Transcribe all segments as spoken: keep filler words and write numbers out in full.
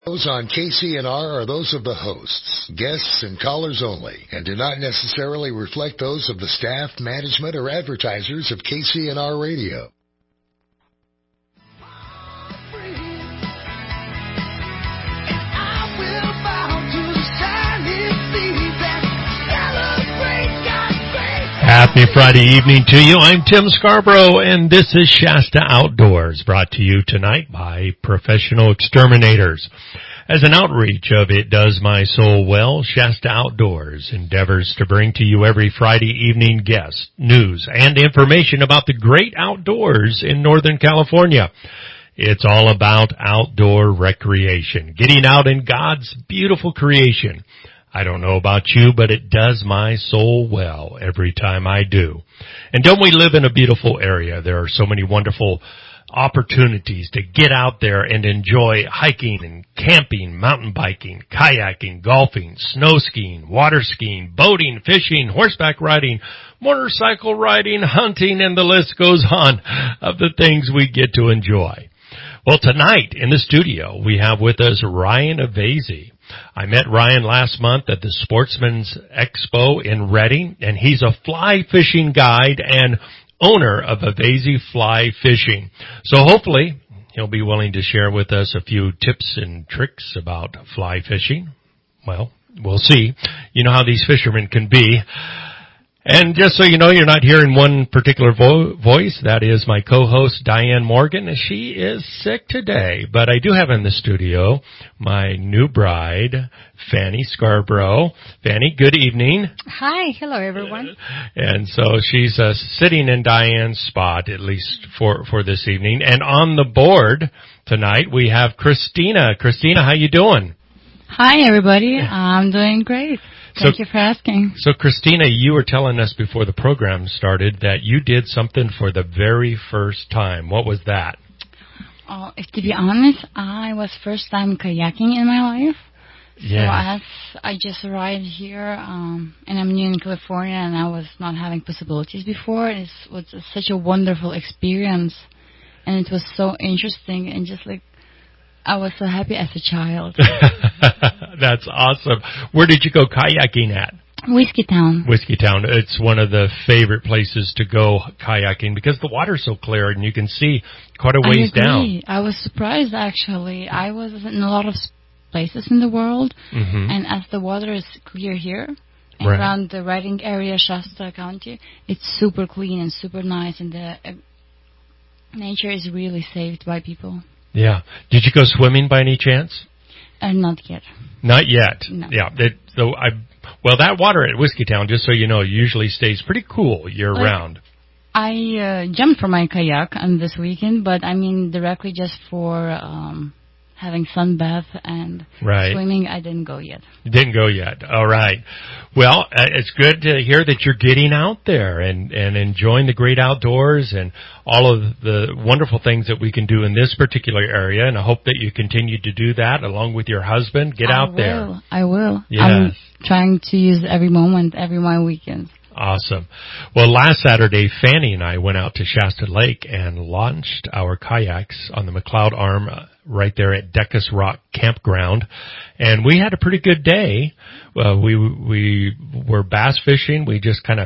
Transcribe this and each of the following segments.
Those on K C N R are those of the hosts, guests, and callers only, and do not necessarily reflect those of the staff, management, or advertisers of K C N R Radio. Happy Friday evening to you. I'm Tim Scarborough, and this is Shasta Outdoors, brought to you tonight by Professional Exterminators. As an outreach of It Does My Soul Well, Shasta Outdoors endeavors to bring to you every Friday evening guests, news, and information about the great outdoors in Northern California. It's all about outdoor recreation, getting out in God's beautiful creation. I don't know about you, but it does my soul well every time I do. And don't we live in a beautiful area? There are so many wonderful opportunities to get out there and enjoy hiking and camping, mountain biking, kayaking, golfing, snow skiing, water skiing, boating, fishing, horseback riding, motorcycle riding, hunting, and the list goes on of the things we get to enjoy. Well, tonight in the studio, we have with us Ryan Avese. I met Ryan last month at the Sportsman's Expo in Redding, and he's a fly fishing guide and owner of Avese Fly Fishing. So hopefully he'll be willing to share with us a few tips and tricks about fly fishing. Well, we'll see. You know how these fishermen can be. And just so you know, you're not hearing one particular vo- voice. That is my co-host, Diane Morgan. She is sick today, but I do have in the studio my new bride, Fanny Scarborough. Fanny, good evening. Hi. Hello, everyone. And so she's uh, sitting in Diane's spot, at least for, for this evening. And on the board tonight, we have Christina. Christina, how you doing? Hi, everybody. I'm doing great. Thank so, you for asking. So, Christina, you were telling us before the program started that you did something for the very first time. What was that? Oh, if to be honest, I was first time kayaking in my life. Yeah. So as I just arrived here, um, and I'm new in California, and I was not having possibilities before. It was such a wonderful experience, and it was so interesting, and just like I was so happy as a child. That's awesome. Where did you go kayaking at? Whiskey Town. Whiskey Town. It's one of the favorite places to go kayaking because the water's so clear and you can see quite a ways I agree. down. I was surprised, actually. I was in a lot of places in the world, mm-hmm. and as the water is clear here, and right. around the riding area, Shasta County, it's super clean and super nice, and the uh, nature is really saved by people. Yeah. Did you go swimming by any chance? Uh, not yet. Not yet. No. Yeah. It, so I, well, that water at Whiskey Town, just so you know, usually stays pretty cool year like, round. I uh, jumped from my kayak on this weekend, but I mean directly just for um, having sun bath and right. swimming. I didn't go yet. You didn't go yet. All right. Well, uh, it's good to hear that you're getting out there and, and enjoying the great outdoors and all of the wonderful things that we can do in this particular area. And I hope that you continue to do that along with your husband. Get I out will. there. I will. Yes. I'm trying to use every moment, every my weekend. Awesome. Well, last Saturday, Fanny and I went out to Shasta Lake and launched our kayaks on the McLeod Arm uh, right there at Deckus Rock Campground. And we had a pretty good day. Uh, we we were bass fishing. We just kind of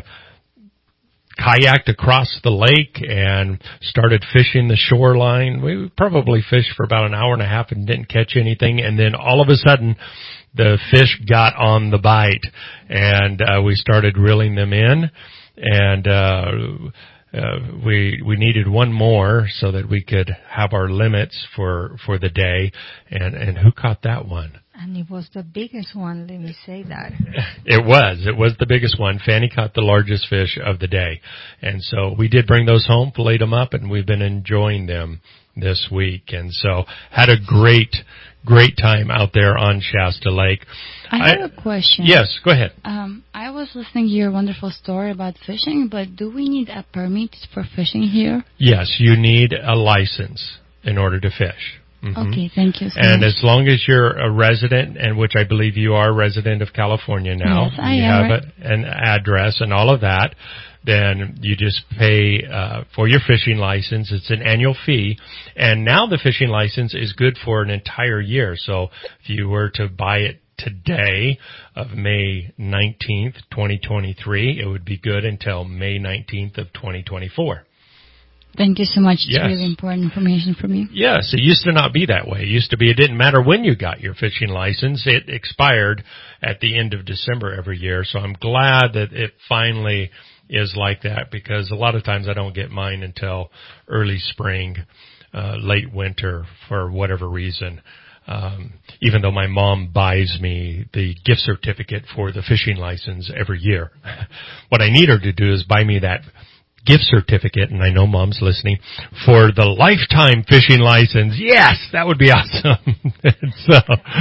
kayaked across the lake and started fishing the shoreline. We probably fished for about an hour and a half and didn't catch anything. And then all of a sudden, the fish got on the bite, and uh, we started reeling them in, and uh, uh, we we needed one more so that we could have our limits for for the day. And and who caught that one? And it was the biggest one, let me say that. It was. It was the biggest one. Fanny caught the largest fish of the day. And so we did bring those home, filleted them up, and we've been enjoying them this week. And so had a great, great time out there on Shasta Lake. I have I, a question. Yes, go ahead. Um, I was listening to your wonderful story about fishing, but do we need a permit for fishing here? Yes, you need a license in order to fish. Mm-hmm. Okay, thank you so And much. as long as you're a resident, and which I believe you are a resident of California now, yes, I you am. have a, an address and all of that, then you just pay uh, for your fishing license. It's an annual fee, and now the fishing license is good for an entire year. So if you were to buy it today of May nineteenth, twenty twenty-three, it would be good until May nineteenth of twenty twenty-four. Thank you so much. It's Yes. really important information from you. Yes, it used to not be that way. It used to be it didn't matter when you got your fishing license. It expired at the end of December every year. So I'm glad that it finally is like that, because a lot of times I don't get mine until early spring, uh, late winter for whatever reason. Um, even though my mom buys me the gift certificate for the fishing license every year. What I need her to do is buy me that gift certificate, and I know Mom's listening, for the lifetime fishing license. Yes, that would be awesome. so,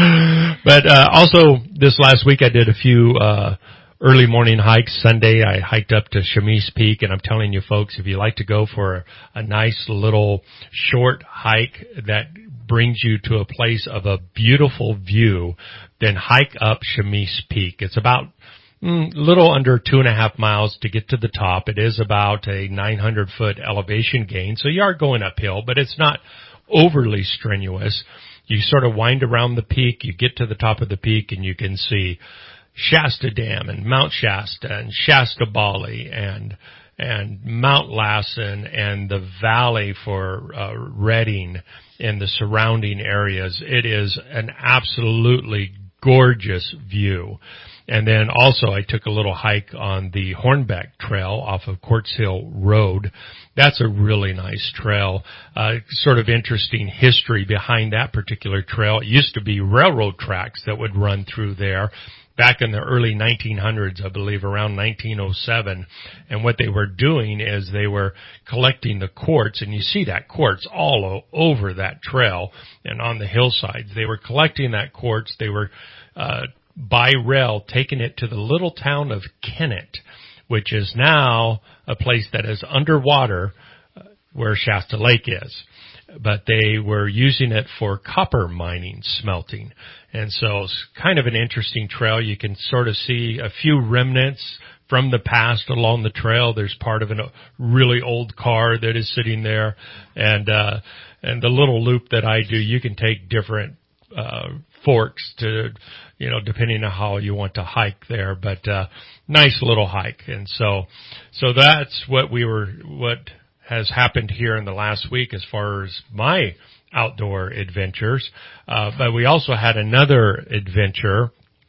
but uh, also this last week I did a few uh early morning hikes. Sunday I hiked up to Chemise Peak, and I'm telling you folks, if you like to go for a, a nice little short hike that brings you to a place of a beautiful view, then hike up Chemise Peak. It's about a mm, little under two and a half miles to get to the top. It is about a nine hundred foot elevation gain, so you are going uphill, but it's not overly strenuous. You sort of wind around the peak, you get to the top of the peak, and you can see Shasta Dam and Mount Shasta and Shasta Bali and and Mount Lassen and the valley for uh, Redding and the surrounding areas. It is an absolutely gorgeous view. And then also I took a little hike on the Hornbeck Trail off of Quartz Hill Road. That's a really nice trail. Uh, sort of interesting history behind that particular trail. It used to be railroad tracks that would run through there back in the early nineteen hundreds, I believe, around nineteen oh seven. And what they were doing is they were collecting the quartz, and you see that quartz all o- over that trail and on the hillsides. They were collecting that quartz. They were uh by rail taking it to the little town of Kennett, which is now a place that is underwater uh, where Shasta Lake is. But they were using it for copper mining, smelting. And so it's kind of an interesting trail. You can sort of see a few remnants from the past along the trail. There's part of a really old car that is sitting there. And, uh, and the little loop that I do, you can take different, uh, forks to, you know, depending on how you want to hike there, but, uh, nice little hike. And so, so that's what we were, what has happened here in the last week as far as my outdoor adventures. Uh, but we also had another adventure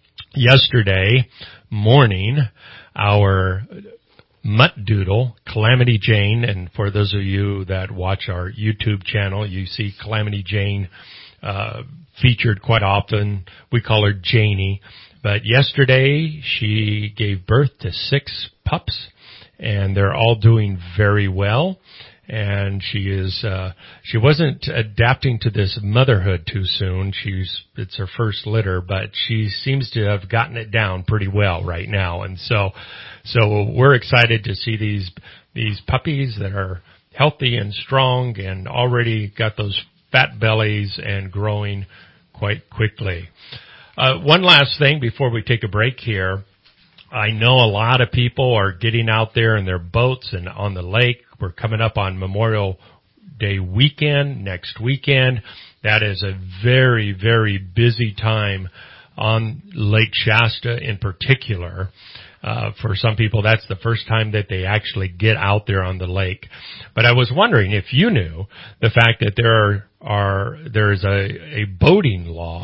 yesterday morning. Our mutt doodle, Calamity Jane, and for those of you that watch our YouTube channel, you see Calamity Jane uh featured quite often. We call her Janie. But yesterday she gave birth to six pups, and they're all doing very well. And she is, uh, she wasn't adapting to this motherhood too soon. She's, it's her first litter, but she seems to have gotten it down pretty well right now. And so, so we're excited to see these, these puppies that are healthy and strong and already got those fat bellies and growing quite quickly. Uh, one last thing before we take a break here. I know a lot of people are getting out there in their boats and on the lake. We're coming up on Memorial Day weekend, next weekend. That is a very, very busy time on Lake Shasta in particular. Uh, for some people, that's the first time that they actually get out there on the lake. But I was wondering if you knew the fact that there are, are there is a, a boating law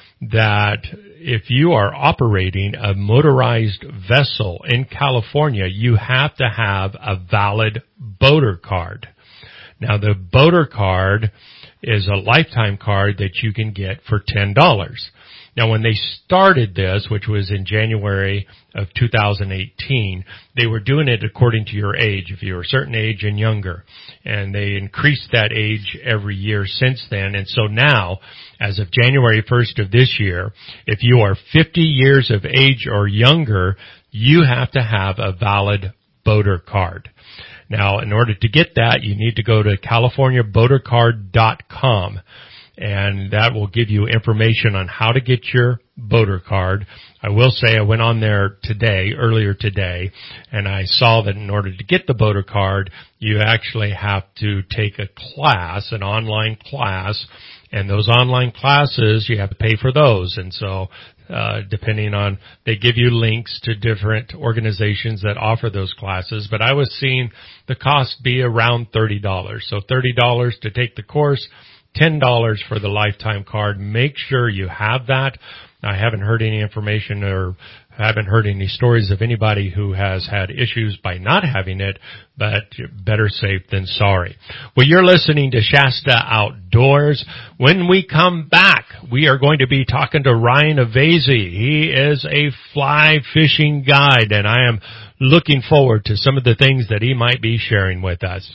that if you are operating a motorized vessel in California, you have to have a valid boater card. Now, the boater card is a lifetime card that you can get for ten dollars. Now, when they started this, which was in January of two thousand eighteen, they were doing it according to your age, if you were a certain age and younger. And they increased that age every year since then. And so now, as of January first of this year, if you are fifty years of age or younger, you have to have a valid boater card. Now, in order to get that, you need to go to California Boater Card dot com. and that will give you information on how to get your boater card. I will say I went on there today, earlier today, and I saw that in order to get the boater card, you actually have to take a class, an online class, and those online classes, you have to pay for those. And so, uh, depending on, they give you links to different organizations that offer those classes, but I was seeing the cost be around thirty dollars. So thirty dollars to take the course, ten dollars for the lifetime card. Make sure you have that. I haven't heard any information or haven't heard any stories of anybody who has had issues by not having it, but better safe than sorry. Well, you're listening to Shasta Outdoors. When we come back, we are going to be talking to Ryan Avese. He is a fly fishing guide, and I am looking forward to some of the things that he might be sharing with us.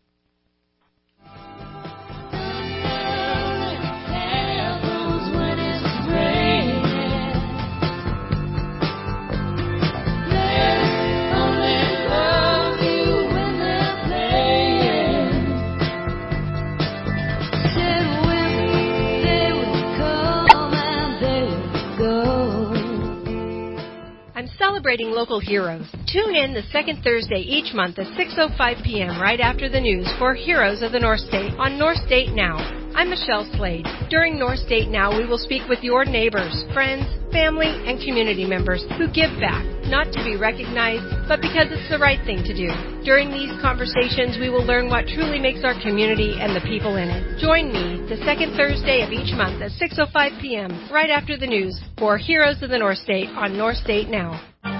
Celebrating local heroes. Tune in the second Thursday each month at six oh five p.m. right after the news for Heroes of the North State on North State Now. I'm Michelle Slade. During North State Now, we will speak with your neighbors, friends, family, and community members who give back, not to be recognized, but because it's the right thing to do. During these conversations, we will learn what truly makes our community and the people in it. Join me the second Thursday of each month at six oh five p.m. right after the news for Heroes of the North State on North State Now.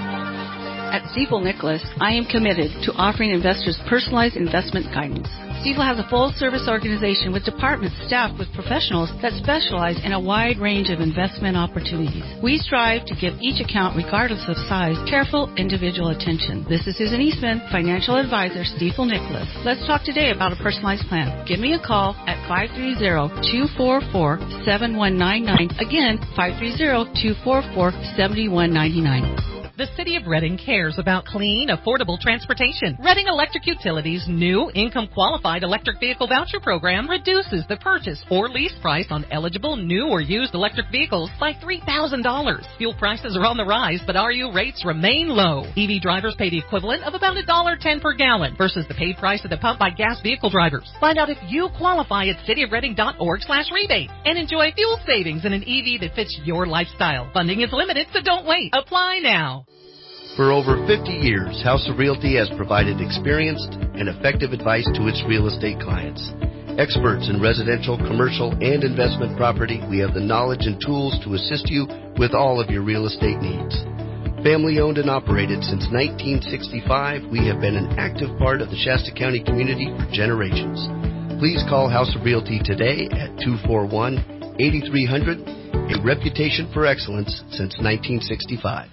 At Stifel Nicholas, I am committed to offering investors personalized investment guidance. Stifel has a full-service organization with departments staffed with professionals that specialize in a wide range of investment opportunities. We strive to give each account, regardless of size, careful individual attention. This is Susan Eastman, Financial Advisor, Stifel Nicholas. Let's talk today about a personalized plan. Give me a call at five three zero, two four four, seven one nine nine. Again, five three zero, two four four, seven one nine nine. The City of Reading cares about clean, affordable transportation. Reading Electric Utilities' new income-qualified electric vehicle voucher program reduces the purchase or lease price on eligible new or used electric vehicles by three thousand dollars. Fuel prices are on the rise, but R U rates remain low. E V drivers pay the equivalent of about one dollar ten per gallon versus the paid price at the pump by gas vehicle drivers. Find out if you qualify at cityofreading.org slash rebate and enjoy fuel savings in an E V that fits your lifestyle. Funding is limited, so don't wait. Apply now. For over fifty years, House of Realty has provided experienced and effective advice to its real estate clients. Experts in residential, commercial, and investment property, we have the knowledge and tools to assist you with all of your real estate needs. Family owned and operated since nineteen sixty-five, we have been an active part of the Shasta County community for generations. Please call House of Realty today at two four one, eight three zero zero, a reputation for excellence since nineteen sixty-five.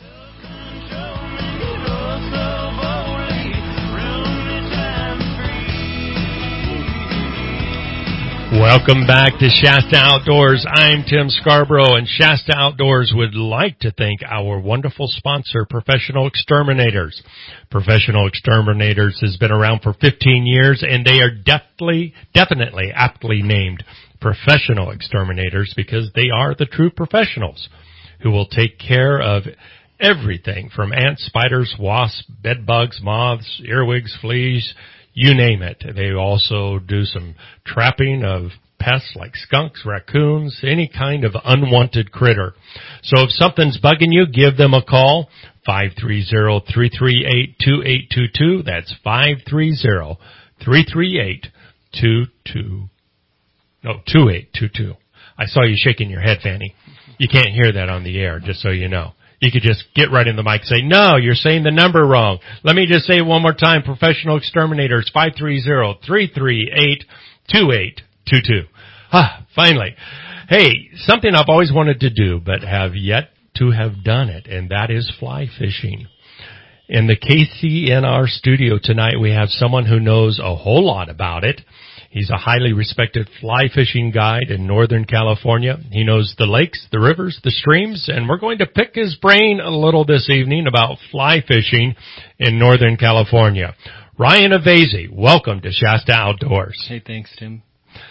Welcome back to Shasta Outdoors. I'm Tim Scarborough, and Shasta Outdoors would like to thank our wonderful sponsor, Professional Exterminators. Professional Exterminators has been around for fifteen years, and they are definitely, definitely aptly named Professional Exterminators because they are the true professionals who will take care of everything from ants, spiders, wasps, bed bugs, moths, earwigs, fleas, you name it. They also do some trapping of pests like skunks, raccoons, any kind of unwanted critter. So if something's bugging you, give them a call, five three zero, three three eight, two eight two two. That's five three zero, three three eight, two two. No, two eight two two. I saw you shaking your head, Fanny. You can't hear that on the air, just so you know. You could just get right in the mic and say, no, you're saying the number wrong. Let me just say it one more time. Professional Exterminators, five three zero, three three eight, two eight two two. Ah, finally. Hey, something I've always wanted to do, but have yet to have done it, and that is fly fishing. In the K C N R studio tonight, we have someone who knows a whole lot about it. He's a highly respected fly fishing guide in Northern California. He knows the lakes, the rivers, the streams, and we're going to pick his brain a little this evening about fly fishing in Northern California. Ryan Avese, welcome to Shasta Outdoors. Hey, thanks, Tim.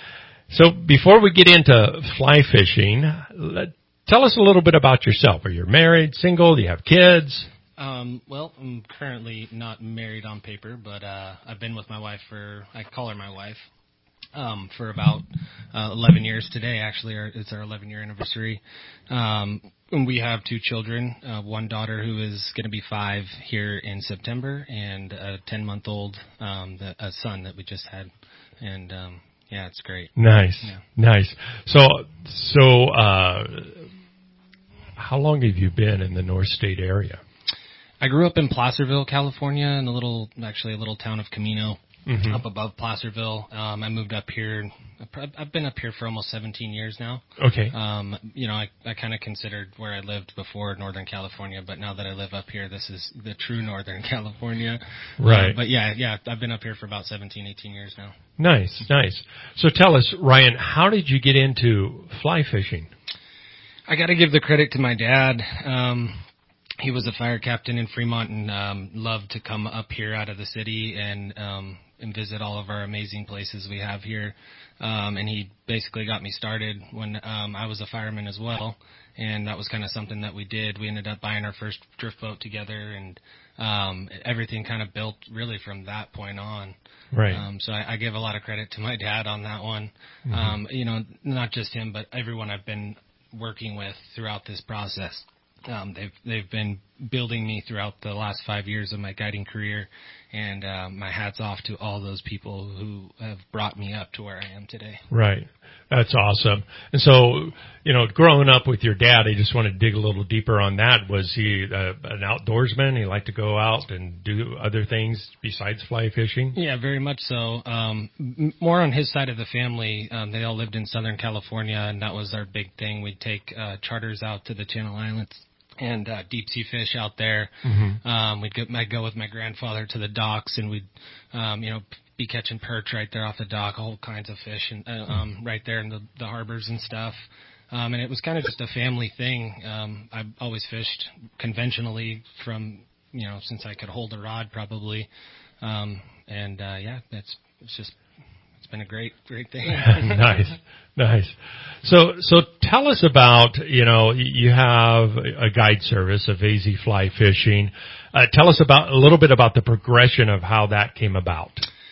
So before we get into fly fishing, let, tell us a little bit about yourself. Are you married, single? Do you have kids? Um, well, I'm currently not married on paper, but uh, I've been with my wife for, I call her my wife, um, for about uh, eleven years today. Actually, our, it's our eleven-year anniversary. Um, and we have two children, uh, one daughter who is going to be five here in September, and a ten-month-old um, the, a son that we just had. And um, yeah, it's great. Nice, yeah. nice. So, so uh, how long have you been in the North State area? I grew up in Placerville, California, in a little, actually a little town of Camino, mm-hmm. up above Placerville. Um, I moved up here. I've been up here for almost seventeen years now. Okay. Um, you know, I, I kind of considered where I lived before Northern California, but now that I live up here, this is the true Northern California. Right. Um, but yeah, yeah, I've been up here for about seventeen, eighteen years now. Nice, nice. So tell us, Ryan, how did you get into fly fishing? I got to give the credit to my dad. Um, he was a fire captain in Fremont and um, loved to come up here out of the city and um, and visit all of our amazing places we have here. Um, and he basically got me started when um, I was a fireman as well, and that was kind of something that we did. We ended up buying our first drift boat together, and um, everything kind of built really from that point on. Right. Um, so I, I give a lot of credit to my dad on that one. Mm-hmm. Um, you know, not just him, but everyone I've been working with throughout this process. Um, they've they've been building me throughout the last five years of my guiding career, and uh, my hat's off to all those people who have brought me up to where I am today. Right. That's awesome. And so, you know, growing up with your dad, I just want to dig a little deeper on that. Was he uh, an outdoorsman? He liked to go out and do other things besides fly fishing? Yeah, very much so. Um, m- more on his side of the family. Um, they all lived in Southern California, and that was our big thing. We'd take uh, charters out to the Channel Islands and uh, deep sea fish out there. Mm-hmm. Um, we'd go, I'd go with my grandfather to the docks, and we'd, um, you know, be catching perch right there off the dock, all kinds of fish, and uh, um, right there in the, the harbors and stuff. Um, and it was kind of just a family thing. Um, I've always fished conventionally from, you know, since I could hold a rod probably. Um, and uh, yeah, that's it's just. It's been a great, great thing. Nice, nice. So, so tell us about, you know, you have a guide service of A Z Fly Fishing. Uh, tell us about a little bit about the progression of how that came about.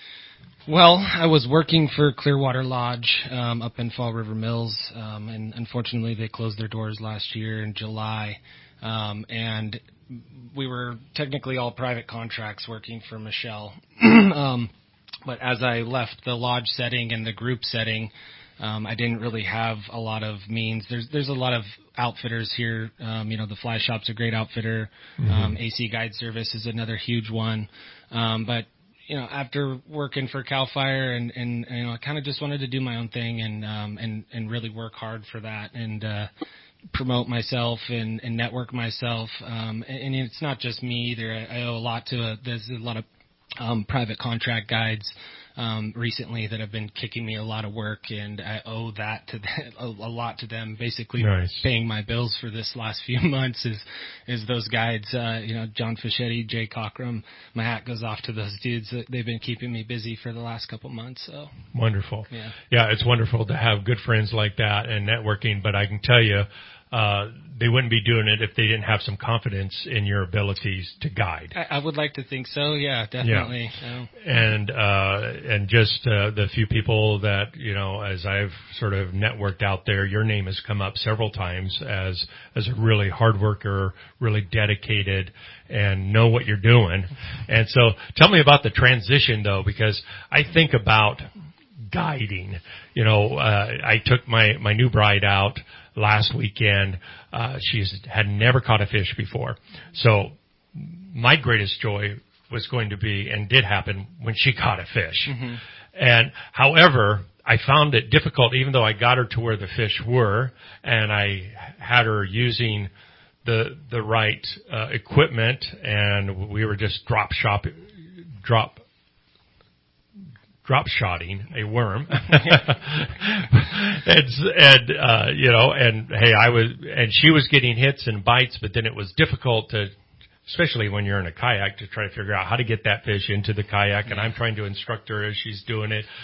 Well, I was working for Clearwater Lodge um, up in Fall River Mills, um, and unfortunately they closed their doors last year in July. Um, and we were technically all private contracts working for Michelle. um, But as I left the lodge setting and the group setting, um, I didn't really have a lot of means. There's there's a lot of outfitters here. Um, you know, the Fly Shop's a great outfitter. Mm-hmm. Um, A C Guide Service is another huge one. Um, but you know, after working for Cal Fire and, and, and you know, I kind of just wanted to do my own thing and um, and and really work hard for that and uh, promote myself and, and network myself. Um, and, and it's not just me either. I, I owe a lot to a, there's a lot of Um, private contract guides um, recently that have been kicking me a lot of work, and I owe that to them, a, a lot to them. Basically, nice. Paying my bills for this last few months is is those guides. Uh, you know, John Fischetti, Jay Cockrum. My hat goes off to those dudes. They've been keeping me busy for the last couple months. So wonderful. Yeah, yeah, it's wonderful to have good friends like that and networking. But I can tell you, uh, they wouldn't be doing it if they didn't have some confidence in your abilities to guide. I, I would like to think so. Yeah, definitely. Yeah. Yeah. And, uh, and just, uh, the few people that, you know, as I've sort of networked out there, your name has come up several times as, as a really hard worker, really dedicated and know what you're doing. And so tell me about the transition though, because I think about guiding. You know, uh, I took my, my new bride out last weekend. Uh, she's had never caught a fish before. So my greatest joy was going to be, and did happen, when she caught a fish. Mm-hmm. And however, I found it difficult, even though I got her to where the fish were, and I had her using the, the right, uh, equipment, and we were just drop shop, drop, drop shotting a worm. and, and, uh, you know, and hey, I was, and she was getting hits and bites, but then it was difficult to, especially when you're in a kayak, to try to figure out how to get that fish into the kayak. And I'm trying to instruct her as she's doing it.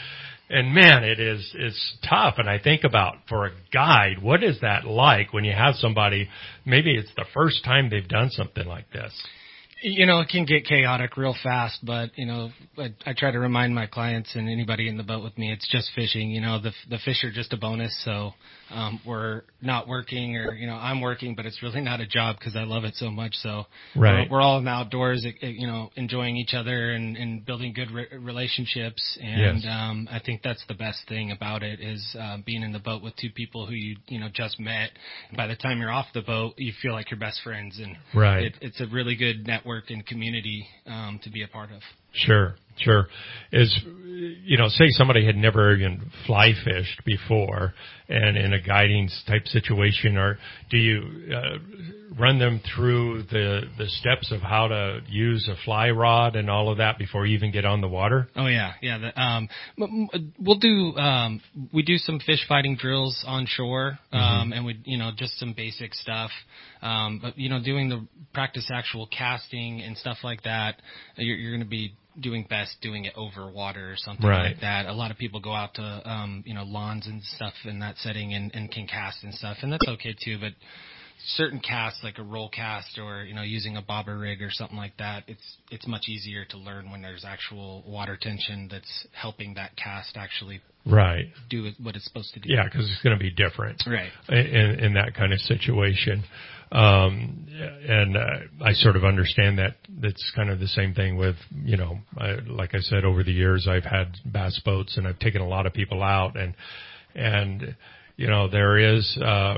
And man, it is, it's tough. And I think about for a guide, what is that like when you have somebody, maybe it's the first time they've done something like this? You know, it can get chaotic real fast, but, you know, I, I try to remind my clients and anybody in the boat with me, it's just fishing. You know, the the fish are just a bonus, so um, we're not working or, you know, I'm working, but it's really not a job because I love it so much. So right. we're, we're all in the outdoors, you know, enjoying each other and, and building good re- relationships. And yes. um, I think that's the best thing about it is uh, being in the boat with two people who you, you know, just met. And by the time you're off the boat, you feel like you're best friends. And right. it, it's a really good network and community um, to be a part of. Sure, sure. Is, you know, say somebody had never even fly fished before and in a guiding type situation, or do you uh, run them through the, the steps of how to use a fly rod and all of that before you even get on the water? Oh yeah, yeah. The, um, we'll do, um, we do some fish fighting drills on shore, um, mm-hmm. and we, you know, just some basic stuff. Um, but you know, doing the practice actual casting and stuff like that, you're, you're going to be doing best doing it over water or something right. like that. A lot of people go out to, um, you know, lawns and stuff in that setting and, and can cast and stuff, and that's okay too, but certain casts like a roll cast or, you know, using a bobber rig or something like that, it's it's much easier to learn when there's actual water tension that's helping that cast actually right. do what it's supposed to do. Yeah, because it's going to be different right. in, in that kind of situation. Um, and uh, I sort of understand that that's kind of the same thing with, you know, I, like I said, over the years I've had bass boats and I've taken a lot of people out, and, and you know, there is, uh,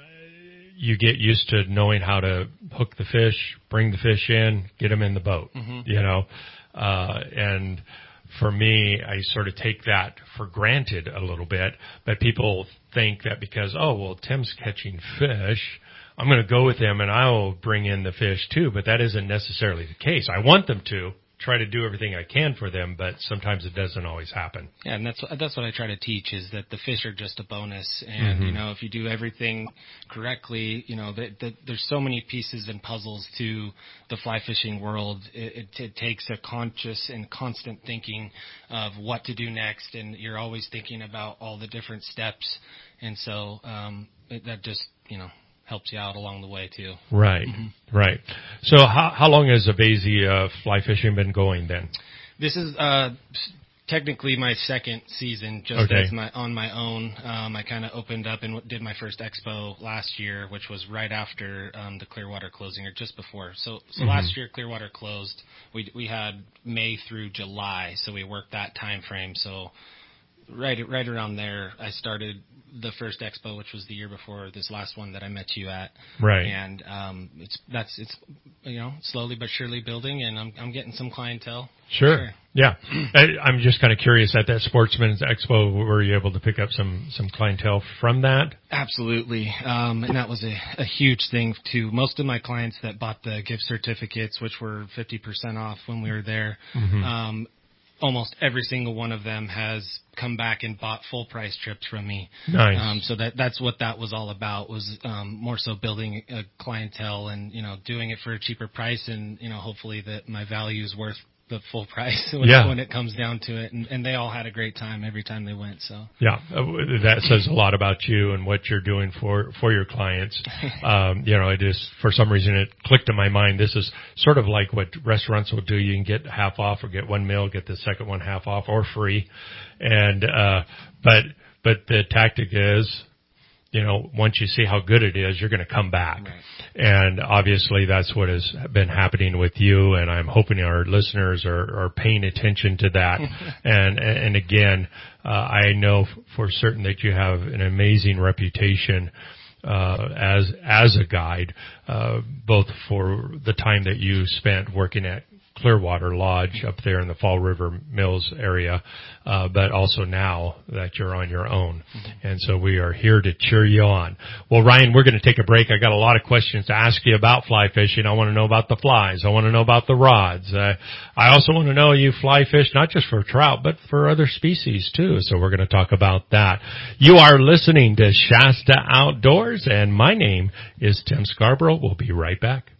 you get used to knowing how to hook the fish, bring the fish in, get them in the boat, mm-hmm. you know, uh, and for me, I sort of take that for granted a little bit, but people think that because, oh, well, Tim's catching fish, I'm going to go with him and I'll bring in the fish too, but that isn't necessarily the case. I want them to try to do everything I can for them, but sometimes it doesn't always happen. Yeah, and that's that's what I try to teach is that the fish are just a bonus, and mm-hmm. you know, if you do everything correctly, you know, that the, there's so many pieces and puzzles to the fly fishing world. It, it, it takes a conscious and constant thinking of what to do next, and you're always thinking about all the different steps, and so um, it, that just you know. helps you out along the way too. Right, mm-hmm. right. So how how long has Abazy uh, fly fishing been going then? This is uh, technically my second season, just okay. as my on my own. Um, I kind of opened up and did my first expo last year, which was right after um, the Clearwater closing, or just before. So so mm-hmm. last year Clearwater closed. We we had May through July, so we worked that time frame. So right right around there, I started the first expo, which was the year before this last one that I met you at. Right. And um, it's that's it's you know slowly but surely building, and I'm I'm getting some clientele. Sure. sure. Yeah. I, I'm just kind of curious, at that Sportsman's Expo, were you able to pick up some some clientele from that? Absolutely. Um, and that was a, a huge thing too. Most of my clients that bought the gift certificates, which were fifty percent off when we were there. Mm-hmm. Um, almost every single one of them has come back and bought full price trips from me. Nice. Um, so that that's what that was all about, was um, more so building a clientele and, you know, doing it for a cheaper price, and, you know, hopefully that my value is worth the full price when, yeah. when it comes down to it. And, and they all had a great time every time they went. So yeah, uh, that says a lot about you and what you're doing for, for your clients. um, you know, it just, for some reason it clicked in my mind. This is sort of like what restaurants will do. You can get half off or get one meal, get the second one half off or free. And, uh, but, but the tactic is, you know, once you see how good it is, you're going to come back. Right. And obviously that's what has been happening with you. And I'm hoping our listeners are, are paying attention to that. and, and again, uh, I know for certain that you have an amazing reputation, uh, as, as a guide, uh, both for the time that you spent working at Clearwater Lodge up there in the Fall River Mills area, uh, but also now that you're on your own. Mm-hmm. And so we are here to cheer you on. Well, Ryan, we're going to take a break. I got a lot of questions to ask you about fly fishing. I want to know about the flies. I want to know about the rods. Uh, I also want to know you fly fish not just for trout, but for other species too. So we're going to talk about that. You are listening to Shasta Outdoors, and my name is Tim Scarborough. We'll be right back.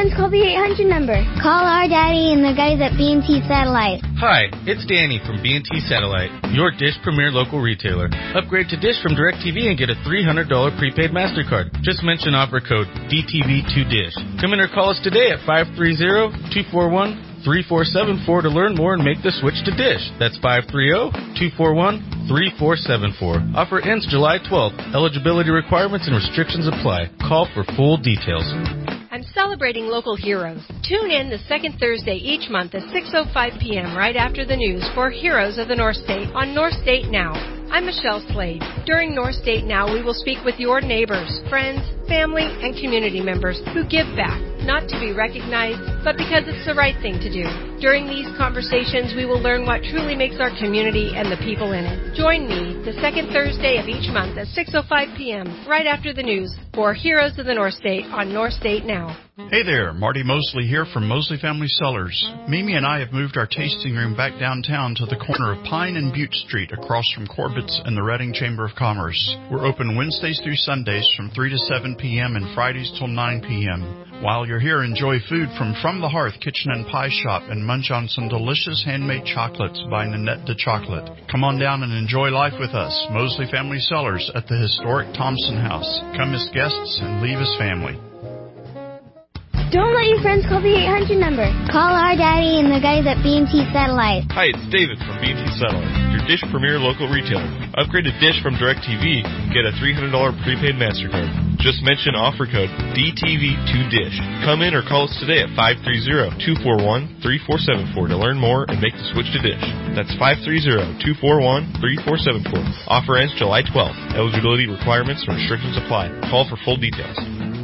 friends call the eight hundred number. Call our daddy and the guys at B and T Satellite. Hi, it's Danny from B and T Satellite, your Dish Premier local retailer. Upgrade to Dish from DirecTV and get a three hundred dollars prepaid MasterCard. Just mention offer code D T V two dish. Come in or call us today at five three zero, two four one, three four seven four to learn more and make the switch to Dish. That's five three zero, two four one, three four seven four. Offer ends July twelfth. Eligibility requirements and restrictions apply. Call for full details. I'm celebrating local heroes. Tune in the second Thursday each month at six oh five p.m. right after the news for Heroes of the North State on North State Now. I'm Michelle Slade. During North State Now, we will speak with your neighbors, friends, family, and community members who give back, not to be recognized, but because it's the right thing to do. During these conversations, we will learn what truly makes our community and the people in it. Join me the second Thursday of each month at six oh five p.m. right after the news for Heroes of the North State on North State Now. Hey there, Marty Mosley here from Mosley Family Cellars. Mimi and I have moved our tasting room back downtown to the corner of Pine and Butte Street across from Corbett's and the Reading Chamber of Commerce. We're open Wednesdays through Sundays from three to seven p.m. and Fridays till nine p.m. While you're here, enjoy food from From the Hearth Kitchen and Pie Shop and munch on some delicious handmade chocolates by Nanette de Chocolate. Come on down and enjoy life with us, Mosley Family Cellars at the historic Thompson House. Come as guests and leave as family. Don't let your friends call the eight hundred number. Call our daddy and the guys at B and T Satellite. Hi, it's David from B and T Satellite, your Dish Premier local retailer. Upgrade to Dish from DirecTV and get a three hundred dollars prepaid MasterCard. Just mention offer code D T V two dish. Come in or call us today at five three zero, two four one, three four seven four to learn more and make the switch to Dish. That's five three zero, two four one, three four seven four. Offer ends July twelfth. Eligibility requirements and restrictions apply. Call for full details.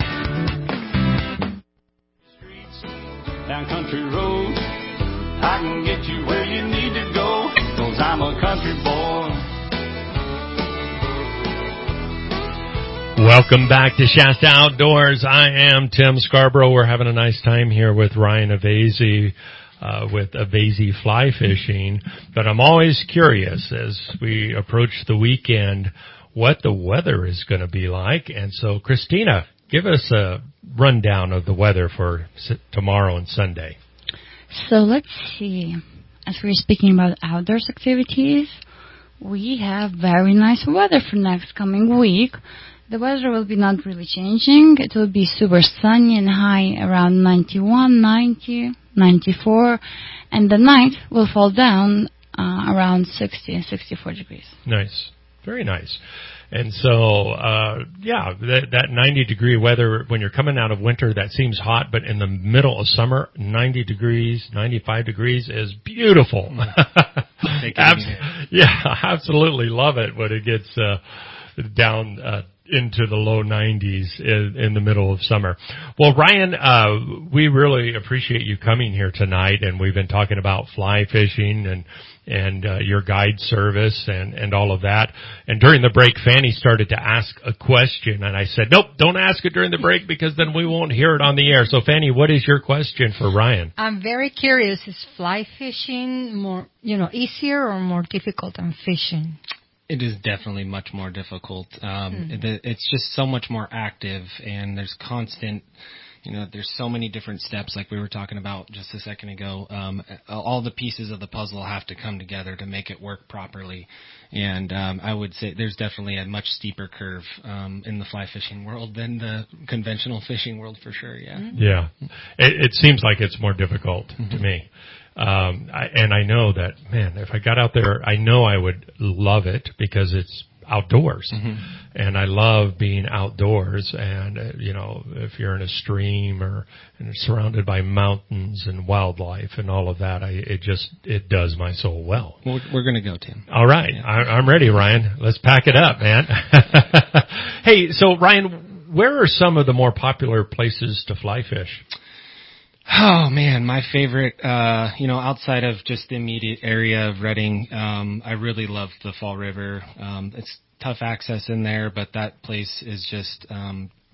Down country roads, I can get you where you need to go, 'cause I'm a country boy. Welcome back to Shasta Outdoors. I am Tim Scarborough. We're having a nice time here with Ryan Avese, uh, with Avese Fly Fishing. But I'm always curious as we approach the weekend what the weather is going to be like. And so, Christina, give us a rundown of the weather for tomorrow and Sunday. So let's see. As we're speaking about outdoors activities, we have very nice weather for next coming week. The weather will be not really changing. It will be super sunny and high around ninety-one, ninety, ninety-four, and the night will fall down uh, around sixty, sixty-four degrees. Nice. Very nice. And so, uh, yeah, that, that ninety degree weather, when you're coming out of winter, that seems hot, but in the middle of summer, ninety degrees, ninety-five degrees is beautiful. Abs- yeah, absolutely love it when it gets, uh, down, uh, into the low nineties in, in the middle of summer. Well, Ryan, uh, we really appreciate you coming here tonight, and we've been talking about fly fishing and and uh, your guide service and, and all of that. And during the break, Fanny started to ask a question, and I said, nope, don't ask it during the break because then we won't hear it on the air. So, Fanny, what is your question for Ryan? I'm very curious. Is fly fishing more, you know, easier or more difficult than fishing? It is definitely much more difficult. Um, Mm. it, it's just so much more active, and there's constant, you know, there's so many different steps, like we were talking about just a second ago. Um, all the pieces of the puzzle have to come together to make it work properly. And um, I would say there's definitely a much steeper curve um, in the fly fishing world than the conventional fishing world, for sure. Yeah. Mm-hmm. Yeah. It, it seems like it's more difficult mm-hmm. to me. Um, I, and I know that, man, if I got out there, I know I would love it because it's outdoors. Mm-hmm. And I love being outdoors. And, uh, you know, if you're in a stream or and surrounded by mountains and wildlife and all of that, I, it just, it does my soul well. Well, we're going to go, Tim. All right. Yeah. I, I'm ready, Ryan. Let's pack it up, man. Hey, so Ryan, where are some of the more popular places to fly fish? Oh man, my favorite, uh, you know, outside of just the immediate area of Reading, um, I really love the Fall River. Um, it's tough access in there, but that place is just, um,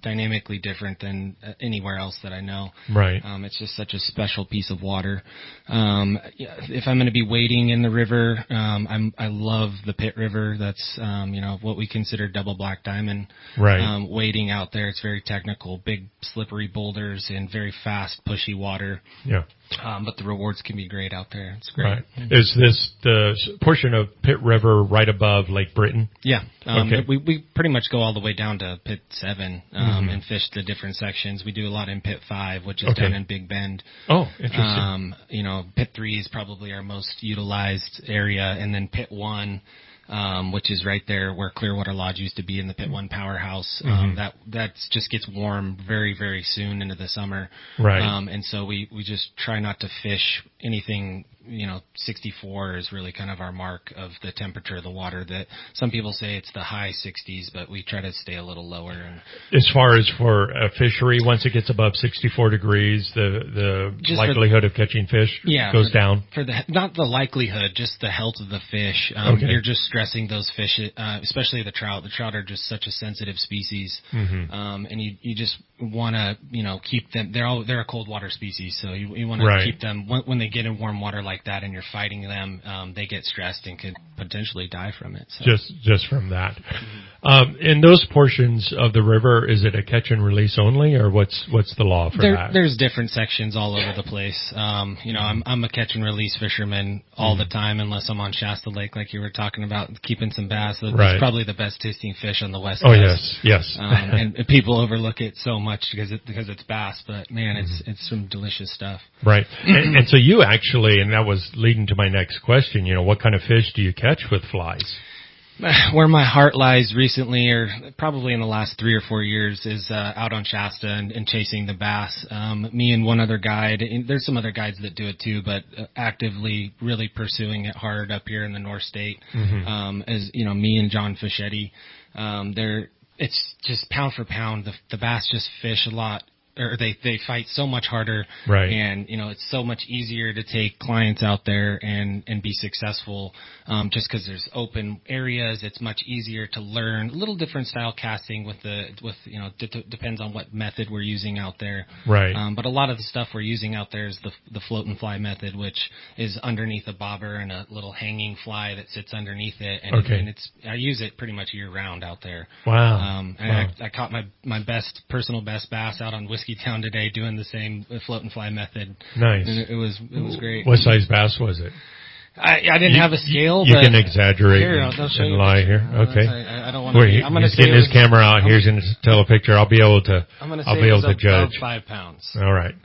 dynamically different than uh, anywhere else that I know. Right. Um, it's just such a special piece of water. Um, if I'm going to be wading in the river, um, I'm, I love the Pitt River. That's, um, you know, what we consider double black diamond. Right. Um, wading out there, it's very technical, big slippery boulders and very fast, pushy water. Yeah. Um, but the rewards can be great out there. It's great. Right. Is this the portion of Pitt River right above Lake Britain? Yeah. Um, okay. we, we pretty much go all the way down to Pitt seven um, mm-hmm. and fish the different sections. We do a lot in Pitt five, which is okay. down in Big Bend. Oh, interesting. Um, you know, Pitt three is probably our most utilized area, and then Pitt one, um, which is right there where Clearwater Lodge used to be in the Pitt one powerhouse. Um, mm-hmm. That that just gets warm very, very soon into the summer. Right. Um, and so we, we just try not to fish anything, you know, sixty-four is really kind of our mark of the temperature of the water. That some people say it's the high sixties, but we try to stay a little lower. And as far as for a fishery, once it gets above sixty-four degrees, the the just likelihood the, of catching fish yeah, goes for, down. For the not the likelihood, just the health of the fish. Um, okay. You're just stressing those fish, uh, especially the trout. The trout are just such a sensitive species, mm-hmm. um, and you you just want to you know keep them. They're all they're a cold water species, so you you want right. to keep them when, when they get in warm water like that, and you're fighting them. Um, they get stressed and could potentially die from it. So. Just just from that. Mm-hmm. Um, in those portions of the river, is it a catch and release only, or what's what's the law for there, that? There's different sections all over the place. Um, you know, I'm I'm a catch and release fisherman all mm-hmm. the time, unless I'm on Shasta Lake, like you were talking about, keeping some bass. That's right. probably the best tasting fish on the West oh, Coast. Oh yes, yes. um, and, and people overlook it so much because it because it's bass, but man, it's mm-hmm. it's some delicious stuff. Right. and, and so you actually, and that was leading to my next question. You know, what kind of fish do you catch with flies? Where my heart lies recently, or probably in the last three or four years, is uh, out on Shasta and, and chasing the bass. Um, me and one other guide, and there's some other guides that do it too, but uh, actively really pursuing it hard up here in the North State. Mm-hmm. Um, as you know, me and John Fischetti, um, they're it's just pound for pound. The, the bass just fish a lot. Or they, they fight so much harder. Right. And, you know, it's so much easier to take clients out there and, and be successful, um, just because there's open areas. It's much easier to learn. A little different style casting with the, with, you know, d- d- depends on what method we're using out there. Right. Um, but a lot of the stuff we're using out there is the, the float and fly method, which is underneath a bobber and a little hanging fly that sits underneath it. And, okay. and it's, I use it pretty much year round out there. Wow. Um, and wow. I, I caught my, my best, personal best bass out on Whiskey Town today doing the same float and fly method. Nice. And it, it was it was great. What size bass was it? I, I didn't you, have a scale. You but can exaggerate here, and, I'll show and you lie here. Okay. I, I don't want to. I'm going to He's getting his camera out. I'm, Here's going to tell a picture. I'll be able to. I'm going to I'll be able to judge. Five pounds. All right.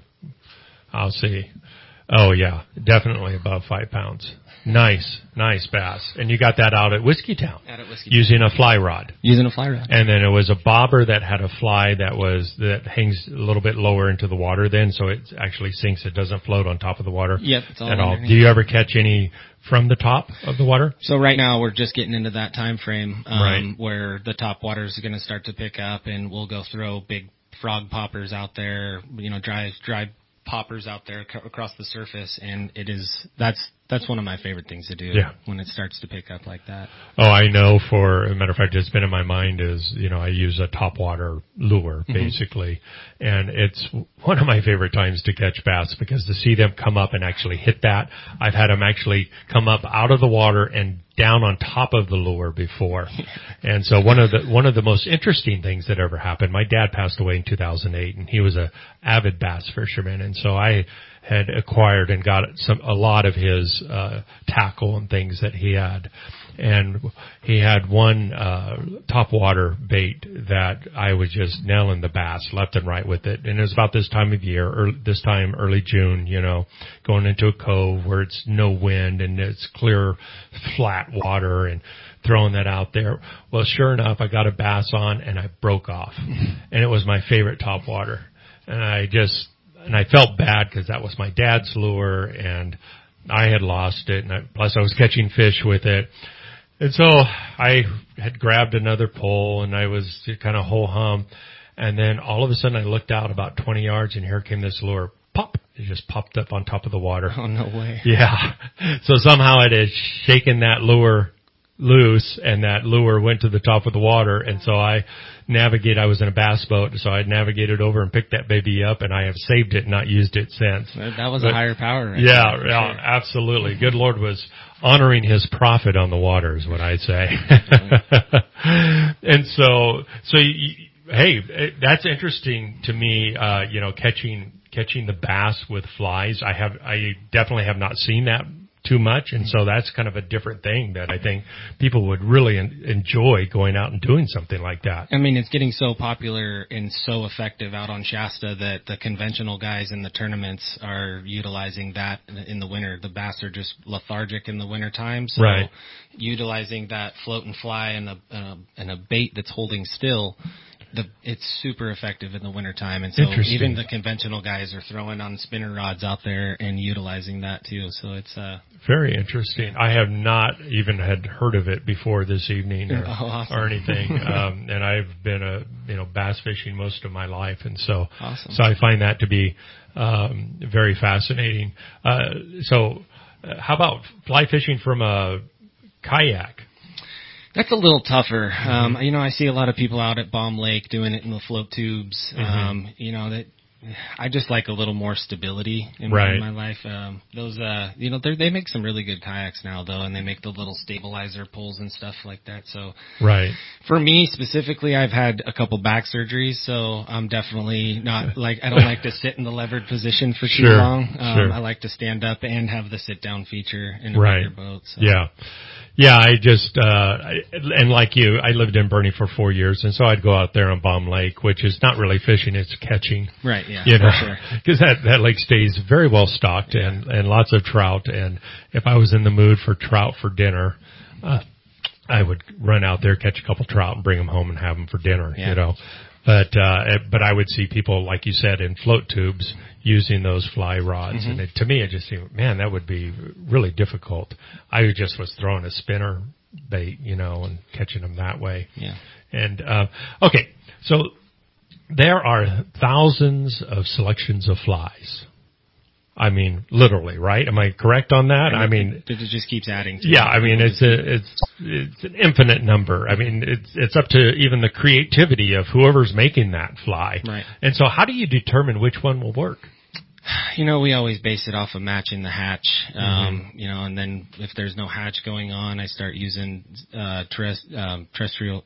I'll see. Oh yeah, definitely above five pounds. Nice, nice bass. And you got that out at Whiskey Town. Out at Whiskey using Town. a fly rod. Using a fly rod. And then it was a bobber that had a fly that was that hangs a little bit lower into the water then, so it actually sinks. It doesn't float on top of the water. Yep, it's all at all. underneath. Do you ever catch any from the top of the water? So right now we're just getting into that time frame um, right. where the top water is going to start to pick up, and we'll go throw big frog poppers out there, you know, dry dry poppers out there c- across the surface, and it is that's that's one of my favorite things to do yeah. when it starts to pick up like that. Oh, I know. For a matter of fact, it's been in my mind is, you know, I use a topwater lure basically, mm-hmm. and it's one of my favorite times to catch bass because to see them come up and actually hit that. I've had them actually come up out of the water and down on top of the lure before. And so one of the one of the most interesting things that ever happened, my dad passed away in two thousand eight, and he was a avid bass fisherman, and so I had acquired and got some a lot of his uh tackle and things that he had. And he had one uh top water bait that I was just nailing the bass left and right with it. And it was about this time of year, or this time early June, you know, going into a cove where it's no wind and it's clear, flat water, and throwing that out there. Well, sure enough, I got a bass on and I broke off. And it was my favorite top water. And I just, and I felt bad because that was my dad's lure and I had lost it. And I, plus I was catching fish with it. And so I had grabbed another pole and I was kind of ho-hum. And then all of a sudden I looked out about twenty yards and here came this lure. Pop! It just popped up on top of the water. Oh, no way. Yeah. So somehow it had shaken that lure loose, and that lure went to the top of the water, and so I navigate. I was in a bass boat, so I navigated over and picked that baby up, and I have saved it and not used it since. That was but, a higher power. Right yeah, there, yeah, sure. absolutely. Good Lord was honoring his prophet on the water, is what I'd say. And so, so you, hey, that's interesting to me. Uh, you know, catching catching the bass with flies. I have, I definitely have not seen that too much, and so that's kind of a different thing that I think people would really en- enjoy going out and doing something like that. I mean, it's getting so popular and so effective out on Shasta that the conventional guys in the tournaments are utilizing that in the winter. The bass are just lethargic in the winter time, so right. utilizing that float and fly and a, uh, and a bait that's holding still, The, it's super effective in the wintertime, and so even the conventional guys are throwing on spinner rods out there and utilizing that too. So it's uh, very interesting. I have not even had heard of it before this evening or, oh, awesome. or anything. um, and I've been a you know bass fishing most of my life, and so awesome. so I find that to be um, very fascinating. Uh, so, uh, how about fly fishing from a kayak? That's a little tougher. Mm-hmm. Um, you know, I see a lot of people out at Baum Lake doing it in the float tubes. Mm-hmm. Um, you know, that I just like a little more stability in, right. in my life. Um, those, uh, you know, they make some really good kayaks now, though, and they make the little stabilizer poles and stuff like that. So, right. For me specifically, I've had a couple back surgeries, so I'm definitely not like I don't like to sit in the levered position for too sure. long. Um, sure. I like to stand up and have the sit down feature in a right. bigger boat. So. Yeah. Yeah, I just, uh, I, and like you, I lived in Bernie for four years, and so I'd go out there on Baum Lake, which is not really fishing, it's catching. Right, yeah, you know, for sure. Because that, that lake stays very well stocked yeah. and, and lots of trout, and if I was in the mood for trout for dinner, uh, I would run out there, catch a couple trout, and bring them home and have them for dinner, yeah. you know. But, uh, but I would see people, like you said, in float tubes using those fly rods. Mm-hmm. And it, to me, it just seemed, man, that would be really difficult. I just was throwing a spinner bait, you know, and catching them that way. Yeah. And, uh, okay. So there are thousands of selections of flies. I mean, literally, right? Am I correct on that? I mean, it, it just keeps adding to yeah, it. I mean, it's a, it's, it's an infinite number. I mean, it's, it's up to even the creativity of whoever's making that fly. Right. And so how do you determine which one will work? You know, we always base it off of matching the hatch, um, mm-hmm. you know, and then if there's no hatch going on, I start using, uh, terrest- um, terrestrial,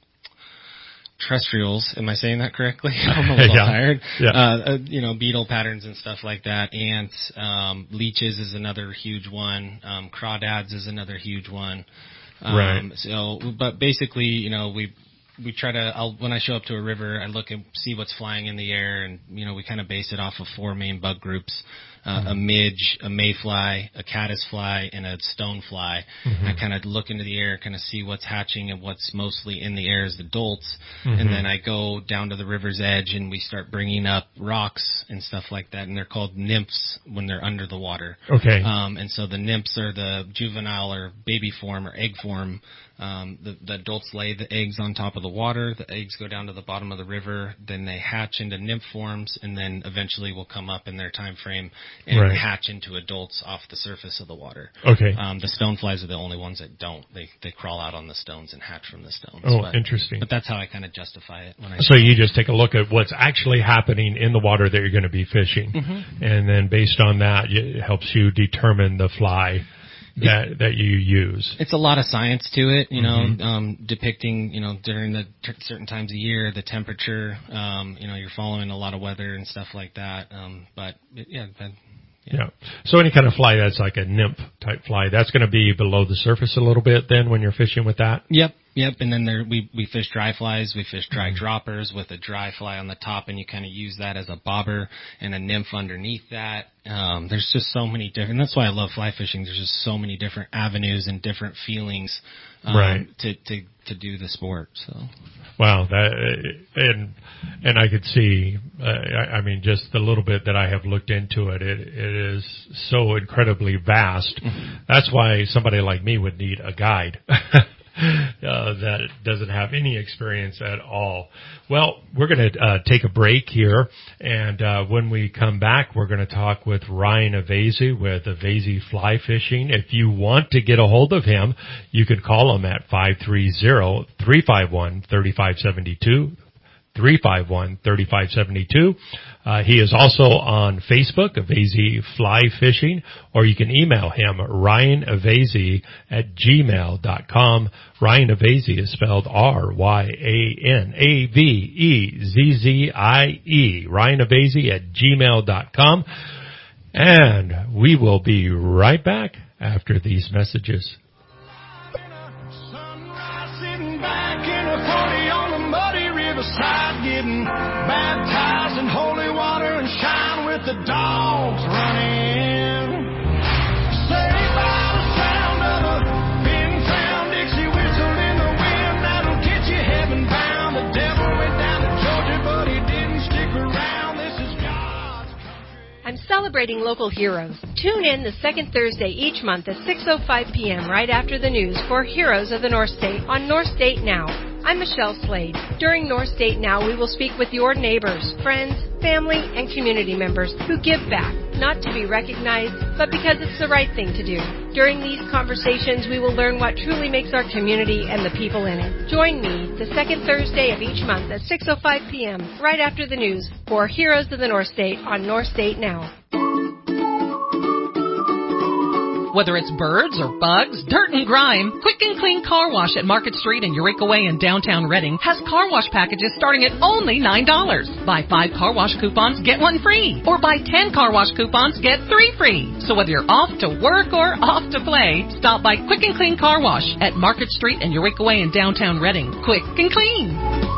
terrestrials. Am I saying that correctly? I'm a little yeah. tired. Yeah. Uh, uh, you know, beetle patterns and stuff like that. Ants, um, leeches is another huge one. Um, crawdads is another huge one. Um, right. So, but basically, you know, we, we try to, I'll, when I show up to a river, I look and see what's flying in the air, and, you know, we kind of base it off of four main bug groups. Uh, mm-hmm. a midge, a mayfly, a caddisfly, and a stonefly. Mm-hmm. I kind of look into the air, kind of see what's hatching and what's mostly in the air as adults. Mm-hmm. And then I go down to the river's edge and we start bringing up rocks and stuff like that. And they're called nymphs when they're under the water. Okay. Um, and so the nymphs are the juvenile or baby form or egg form. Um, the, the adults lay the eggs on top of the water. The eggs go down to the bottom of the river. Then they hatch into nymph forms, and then eventually will come up in their time frame and right. hatch into adults off the surface of the water. Okay. Um, the stoneflies are the only ones that don't. They they crawl out on the stones and hatch from the stones. Oh, but, interesting. But that's how I kind of justify it. When I so you just take a look at what's actually happening in the water that you're going to be fishing, mm-hmm. and then based on that, it helps you determine the fly that it, that you use. It's a lot of science to it, you know, mm-hmm. um, depicting, you know, during the t- certain times of year, the temperature, um, you know, you're following a lot of weather and stuff like that. Um, but it, yeah, but, yeah. Yeah. So any kind of fly that's like a nymph type fly, that's going to be below the surface a little bit then when you're fishing with that? Yep. Yep. And then there, we, we fish dry flies. We fish dry mm-hmm. droppers with a dry fly on the top, and you kind of use that as a bobber and a nymph underneath that. Um, there's just so many different, that's why I love fly fishing. There's just so many different avenues and different feelings, um, right. to, to, to do the sport. So. Wow. That, and, and I could see, uh, I, I mean, just the little bit that I have looked into it, it, it is so incredibly vast. Mm-hmm. That's why somebody like me would need a guide. Uh, uh, that doesn't have any experience at all. Well, we're going to uh, take a break here, and uh, when we come back, we're going to talk with Ryan Avezi with Avezi Fly Fishing. If you want to get a hold of him, you can call him at five three zero, three five one, three five seven two. three five one, three five seven two. Uh, he is also on Facebook, Avezi Fly Fishing, or you can email him, Ryan Avezi at gmail dot com. Ryan Avezi is spelled R Y A N A V E Z Z I E. Ryan Avezi at gmail dot com. And we will be right back after these messages. Side getting baptized in holy water and shine with the dogs running. Saved by the sound of a pin found Dixie whistle in the wind that'll get you heaven bound. The devil went down to Georgia, but he didn't stick around. This is God's country. I'm celebrating local heroes. Tune in the second Thursday each month at six oh five p.m. right after the news for Heroes of the North State on North State Now. I'm Michelle Slade. During North State Now, we will speak with your neighbors, friends, family, and community members who give back, not to be recognized, but because it's the right thing to do. During these conversations, we will learn what truly makes our community and the people in it. Join me the second Thursday of each month at six oh five p.m. right after the news for Heroes of the North State on North State Now. Whether it's birds or bugs, dirt and grime, Quick and Clean Car Wash at Market Street and Eureka Way in downtown Reading has car wash packages starting at only nine dollars. Buy five car wash coupons, get one free. Or buy ten car wash coupons, get three free. So whether you're off to work or off to play, stop by Quick and Clean Car Wash at Market Street and Eureka Way in downtown Reading. Quick and clean.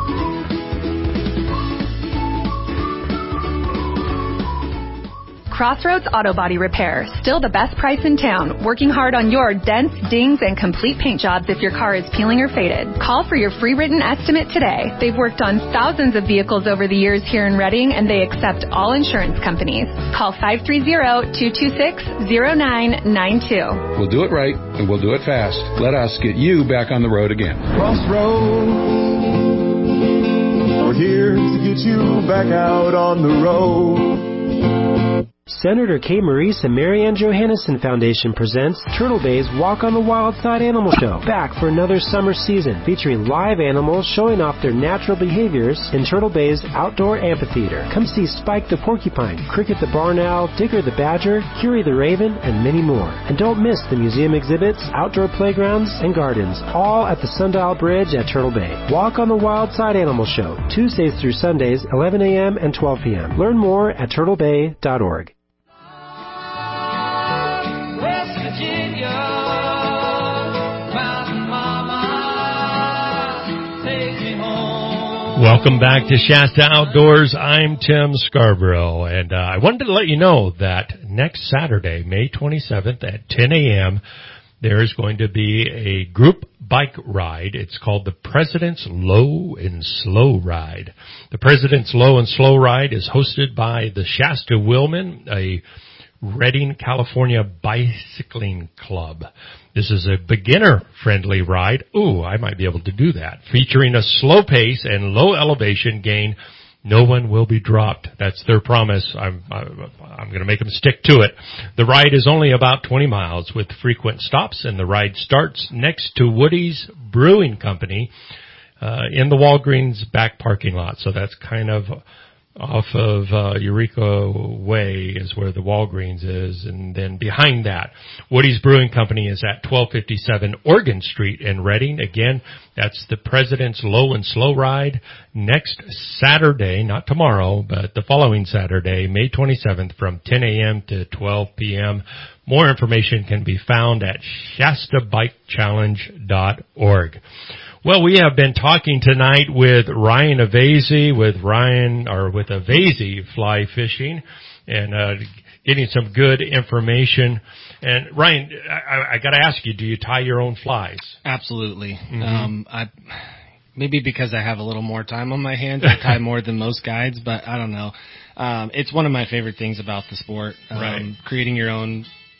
Crossroads Auto Body Repair, still the best price in town, working hard on your dents, dings, and complete paint jobs if your car is peeling or faded. Call for your free written estimate today. They've worked on thousands of vehicles over the years here in Reading, and they accept all insurance companies. Call five three zero, two two six, zero nine nine two. We'll do it right, and we'll do it fast. Let us get you back on the road again. Crossroads, we're here to get you back out on the road. Senator Kay Maurice and Marianne Johannesson Foundation presents Turtle Bay's Walk on the Wild Side Animal Show, back for another summer season, featuring live animals showing off their natural behaviors in Turtle Bay's outdoor amphitheater. Come see Spike the Porcupine, Cricket the Barn Owl, Digger the Badger, Curie the Raven, and many more. And don't miss the museum exhibits, outdoor playgrounds, and gardens, all at the Sundial Bridge at Turtle Bay. Walk on the Wild Side Animal Show, Tuesdays through Sundays, eleven a.m. and twelve p.m. Learn more at turtle bay dot org. Welcome back to Shasta Outdoors. I'm Tim Scarborough, and uh, I wanted to let you know that next Saturday, May twenty-seventh at ten a.m., there is going to be a group bike ride. It's called the President's Low and Slow Ride. The President's Low and Slow Ride is hosted by the Shasta Wheelmen, a Redding, California Bicycling Club. This is a beginner-friendly ride. Ooh, I might be able to do that. Featuring a slow pace and low elevation gain. No one will be dropped. That's their promise. I'm, I'm going to make them stick to it. The ride is only about twenty miles with frequent stops, and the ride starts next to Woody's Brewing Company uh, in the Walgreens back parking lot. So that's kind of off of uh, Eureka Way is where the Walgreens is, and then behind that, Woody's Brewing Company is at twelve fifty-seven Oregon Street in Reading. Again, that's the President's Low and Slow Ride next Saturday, not tomorrow, but the following Saturday, May twenty-seventh from ten a.m. to twelve p.m. More information can be found at shasta bike challenge dot org. Well, we have been talking tonight with Ryan Avezi, with Ryan, or with Avezi Fly Fishing, and uh getting some good information. And Ryan, I, I got to ask you, do you tie your own flies? Absolutely. Mm-hmm. Um, I maybe because I have a little more time on my hands, I tie more than most guides, but I don't know. Um, it's one of my favorite things about the sport. Um, right. Creating your own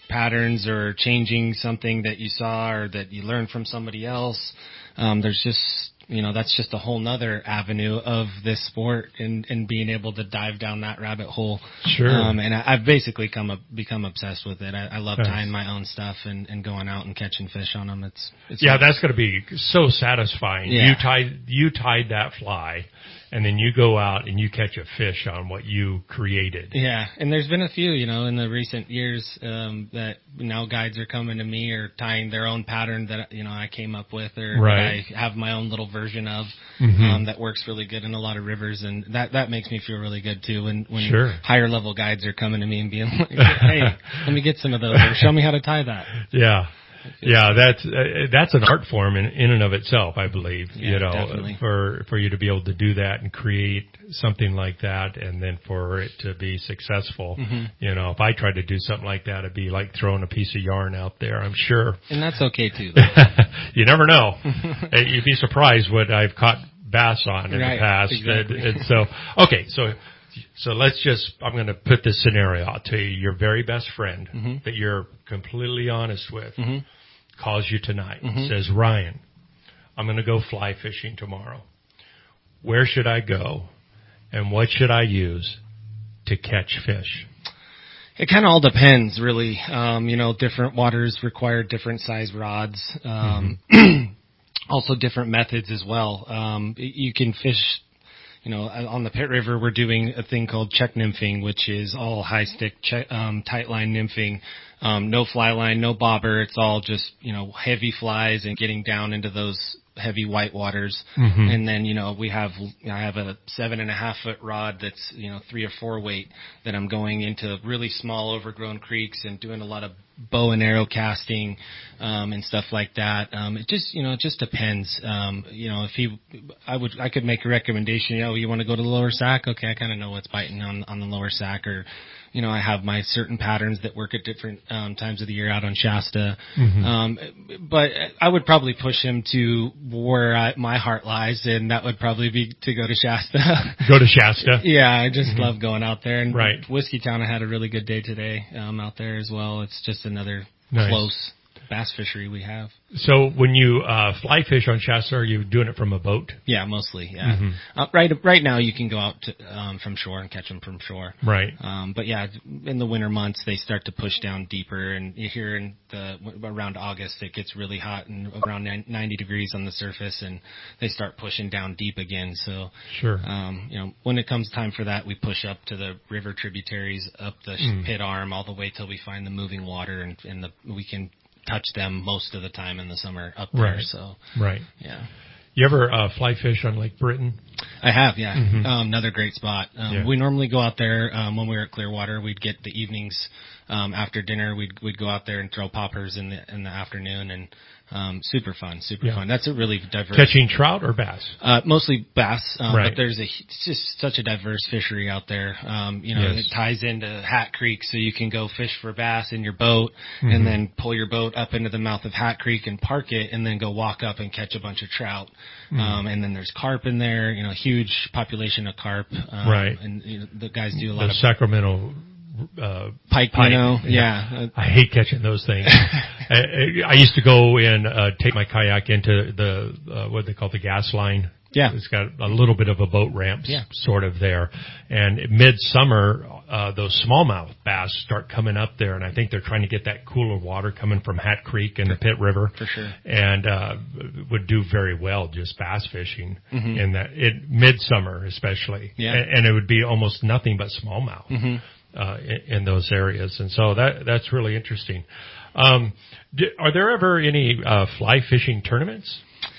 patterns or changing something that you saw or that you learned from somebody else. Um, there's just, you know, that's just a whole nother avenue of this sport and, and being able to dive down that rabbit hole. Sure. Um, and I, I've basically come up, become obsessed with it. I, I love Nice. tying my own stuff and, and going out and catching fish on them. It's, it's yeah, nice. that's going to be so satisfying. Yeah. You tied, you tied that fly, and then you go out and you catch a fish on what you created. Yeah, and there's been a few, you know, in the recent years um, that now guides are coming to me or tying their own pattern that, you know, I came up with or Right. that I have my own little version of Mhm. um, that works really good in a lot of rivers, and that that makes me feel really good too when, when Sure. higher level guides are coming to me and being like, hey, let me get some of those or show me how to tie that. Yeah. Yeah, that's uh, that's an art form in, in and of itself, I believe. Yeah, you know, definitely. for for you to be able to do that and create something like that, and then for it to be successful. Mhm. You know, if I tried to do something like that, it'd be like throwing a piece of yarn out there. I'm sure. And that's okay too. You never know. Uh, You'd be surprised what I've caught bass on in Right, the past. exactly. And, and so, okay, so. So let's just, I'm going to put this scenario out to you. Your very best friend Mhm. that you're completely honest with Mhm. calls you tonight and Mhm. says, Ryan, I'm going to go fly fishing tomorrow. Where should I go and what should I use to catch fish? It kind of all depends, really. Um, you know, different waters require different size rods. Um, also different methods as well. Um, you can fish, you know, on the Pitt River, we're doing a thing called check nymphing, which is all high stick, check, um, tight line nymphing. Um, no fly line, no bobber. It's all just, you know, heavy flies and getting down into those heavy white waters. Mhm. And then, you know, we have, I have a seven and a half foot rod that's, you know, three or four weight that I'm going into really small overgrown creeks and doing a lot of bow and arrow casting, um, and stuff like that. Um, it just, you know, it just depends. Um, you know, if he, I would, I could make a recommendation, you know, you want to go to the lower sack? Okay. I kind of know what's biting on, on the lower sack, or, you know, I have my certain patterns that work at different um, times of the year out on Shasta. Mhm. Um, but I would probably push him to where I, my heart lies, and that would probably be to go to Shasta. Go to Shasta? Yeah, I just Mhm. love going out there. And Right. Whiskey Town, I had a really good day today um, out there as well. It's just another Nice. close bass fishery we have. So when you uh, fly fish on Shasta, are you doing it from a boat? Yeah, mostly. Yeah. Mhm. Uh, right. Right now, you can go out to, um, from shore and catch them from shore. Right. Um, but yeah, in the winter months, they start to push down deeper, and you hear in the around August it gets really hot and around ninety degrees on the surface, and they start pushing down deep again. So Sure. um, you know, when it comes time for that, we push up to the river tributaries, up the Mm. pit arm, all the way till we find the moving water, and, and the we can touch them most of the time in the summer up there. Right. So Right. yeah. You ever uh, fly fish on Lake Britain? I have, yeah. Mhm. Um, another great spot. Um, Yeah. We normally go out there um, when we were at Clearwater. We'd get the evenings um, after dinner. We'd we'd go out there and throw poppers in the in the afternoon, and um, super fun, super Yeah. fun. That's a really diverse. Catching trout or bass? Uh, mostly bass, um, Right. but there's a it's just such a diverse fishery out there. Um, you know, Yes. it ties into Hat Creek, so you can go fish for bass in your boat, Mhm. and then pull your boat up into the mouth of Hat Creek and park it, and then go walk up and catch a bunch of trout. Mhm. Um, and then there's carp in there. You know, huge population of carp. Um, Right. And you know, the guys do a lot The of Sacramento uh, pike, minnow. Yeah. I hate catching those things. I, I used to go and uh, take my kayak into the uh, what they call the gas line. Yeah. It's got a little bit of a boat ramp, Yeah. sort of there. And midsummer, uh, those smallmouth bass start coming up there, and I think they're trying to get that cooler water coming from Hat Creek and the Pitt River. For sure. And uh, would do very well just bass fishing Mhm. in that it midsummer especially. Yeah. And, and it would be almost nothing but smallmouth. Mhm. Uh, in, in those areas, and so that that's really interesting. Um, d- are there ever any uh, fly fishing tournaments?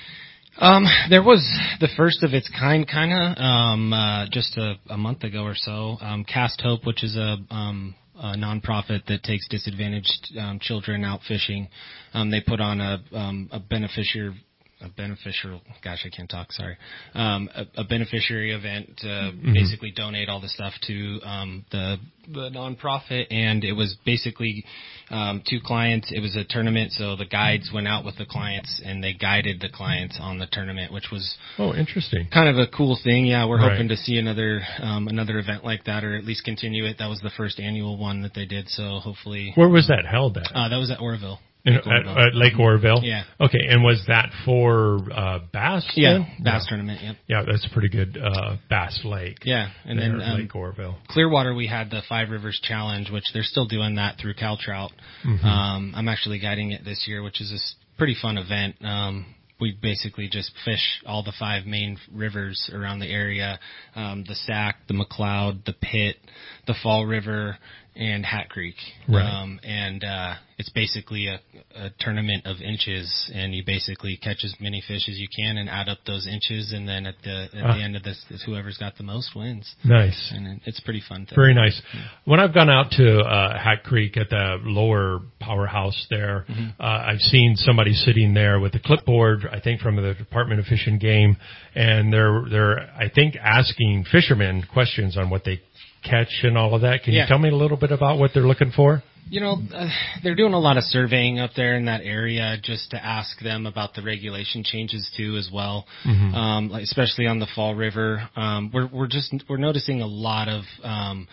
Um, there was the first of its kind, kind of, um, uh, just a, a month ago or so. Um, Cast Hope, which is a, um, a nonprofit that takes disadvantaged um, children out fishing. Um, they put on a, um, a beneficiary a beneficial, gosh, I can't talk, sorry, um, a, a beneficiary event to Mm-hmm. basically donate all the stuff to um, the the nonprofit, and it was basically um, two clients. It was a tournament, so the guides went out with the clients, and they guided the clients on the tournament, which was oh, interesting, kind of a cool thing. Yeah, we're Right. hoping to see another um, another event like that, or at least continue it. That was the first annual one that they did, so hopefully. Where was that held at? Uh, that was at Oroville. In, Lake Oroville. At, at Lake Oroville? Yeah. Okay, and was that for uh, bass? Yeah, then? bass yeah. tournament, yep. Yeah, that's a pretty good uh, bass lake. Yeah, and there then at um, Lake Oroville. Clearwater, we had the Five Rivers Challenge, which they're still doing that through Caltrout. Mhm. Um, I'm actually guiding it this year, which is a s- pretty fun event. Um, we basically just fish all the five main rivers around the area, um, the Sac, the McLeod, the Pitt, the Fall River, and Hat Creek. Right. Um, and uh, it's basically a, a tournament of inches, and you basically catch as many fish as you can and add up those inches, and then at the at Ah. the end of this, whoever's got the most wins. Nice. And it- it's a pretty fun thing. Very nice. When I've gone out to uh, Hat Creek at the lower powerhouse there, Mhm. uh, I've seen somebody sitting there with a clipboard, I think from the Department of Fish and Game, and they're they're I think asking fishermen questions on what they catch and all of that. Can Yeah. you tell me a little bit about what they're looking for? You know, uh, they're doing a lot of surveying up there in that area just to ask them about the regulation changes too, as well. Mhm. Um, like especially on the Fall River, um, we're we're just we're noticing a lot of um,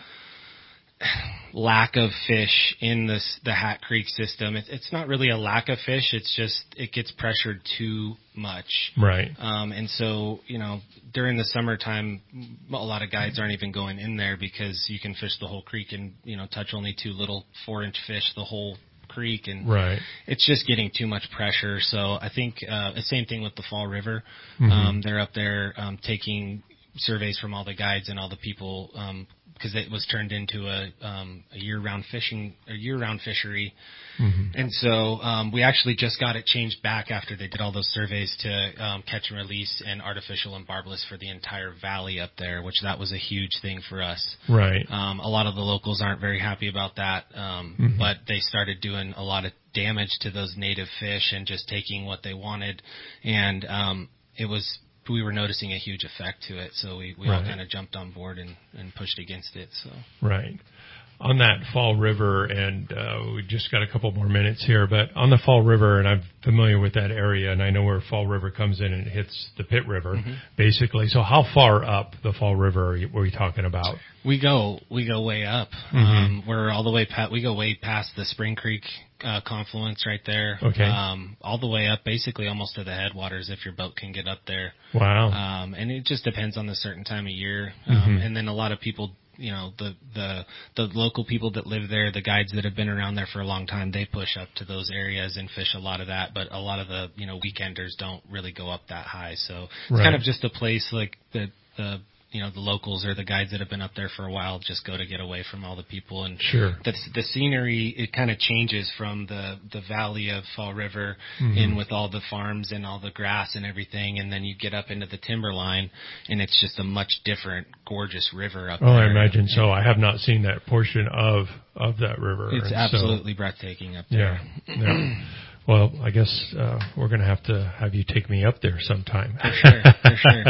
lack of fish in this the Hat Creek system. It, it's not really a lack of fish; it's just it gets pressured too much. Right. Um, and so, you know, during the summertime, a lot of guides aren't even going in there because you can fish the whole creek and, you know, touch only two little four inch fish the whole creek. And Right. it's just getting too much pressure. So I think, uh, the same thing with the Fall River. Mhm. Um, they're up there, um, taking surveys from all the guides and all the people, um, because it was turned into a, um, a year-round fishing, a year-round fishery. Mhm. And so um, we actually just got it changed back after they did all those surveys to um, catch and release and artificial and barbless for the entire valley up there, which that was a huge thing for us. Right. Um, a lot of the locals aren't very happy about that, um, Mhm. but they started doing a lot of damage to those native fish and just taking what they wanted. And um, it was we were noticing a huge effect to it, so we, we all Right. kind of jumped on board and, and pushed against it. So. Right. On that Fall River, and uh, we just got a couple more minutes here, but on the Fall River, and I'm familiar with that area, and I know where Fall River comes in and it hits the Pitt River, Mhm. basically. So how far up the Fall River are you, were you talking about? We go, we go way up. Mhm. Um, we're all the way past, we go way past the Spring Creek, uh, confluence right there. Okay. Um, all the way up, basically almost to the headwaters if your boat can get up there. Wow. Um, and it just depends on the certain time of year. Um, Mhm. and then a lot of people, you know, the, the, the local people that live there, the guides that have been around there for a long time, they push up to those areas and fish a lot of that. But a lot of the, you know, weekenders don't really go up that high. So it's Right. kind of just a place like the, the, you know, the locals or the guides that have been up there for a while just go to get away from all the people. And Sure. the, the scenery, it kind of changes from the, the valley of Fall River Mhm. in with all the farms and all the grass and everything. And then you get up into the timberline and it's just a much different, gorgeous river up Oh, there. I imagine so. I have not seen that portion of, of that river. It's and absolutely so, breathtaking up yeah, there. yeah. Well, I guess uh, we're going to have to have you take me up there sometime. For sure, for sure.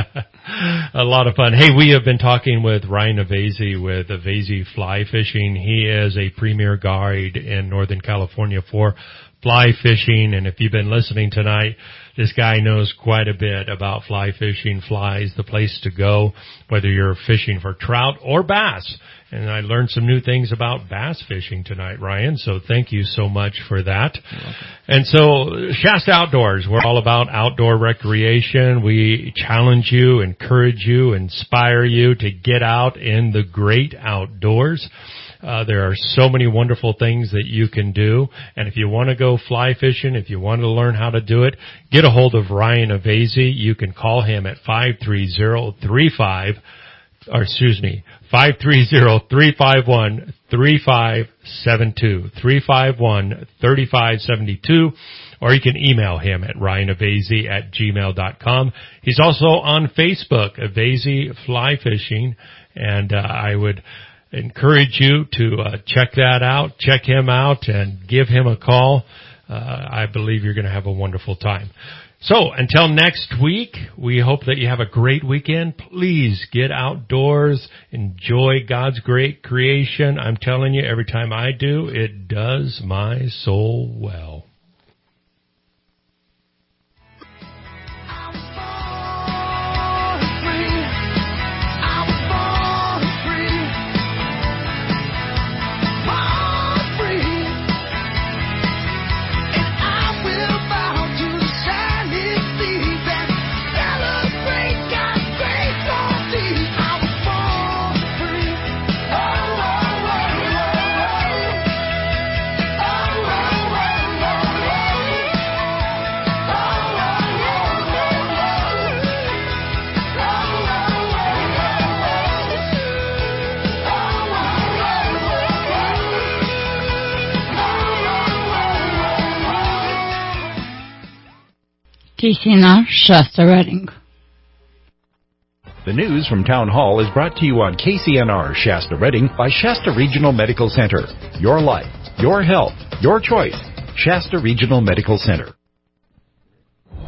A lot of fun. Hey, we have been talking with Ryan Avesi with Avesi Fly Fishing. He is a premier guide in Northern California for fly fishing, and if you've been listening tonight, this guy knows quite a bit about fly fishing, flies, the place to go, whether you're fishing for trout or bass. And I learned some new things about bass fishing tonight, Ryan, so thank you so much for that. And so, Shasta Outdoors, we're all about outdoor recreation. We challenge you, encourage you, inspire you to get out in the great outdoors. Uh, there are so many wonderful things that you can do. And if you want to go fly fishing, if you want to learn how to do it, get a hold of Ryan Avesi. You can call him at five three zero, three five, or excuse me, five three zero, three five one, three five seven two, three five one, three five seven two, or you can email him at ryanavesi at gmail dot com. He's also on Facebook, Avesi Fly Fishing, and uh, I would encourage you to uh, check that out, check him out, and give him a call. Uh, I believe you're going to have a wonderful time. So until next week, we hope that you have a great weekend. Please get outdoors, enjoy God's great creation. I'm telling you, every time I do, it does my soul well. K C N R, Shasta Redding. The news from Town Hall is brought to you on K C N R Shasta Redding by Shasta Regional Medical Center. Your life, your health, your choice. Shasta Regional Medical Center.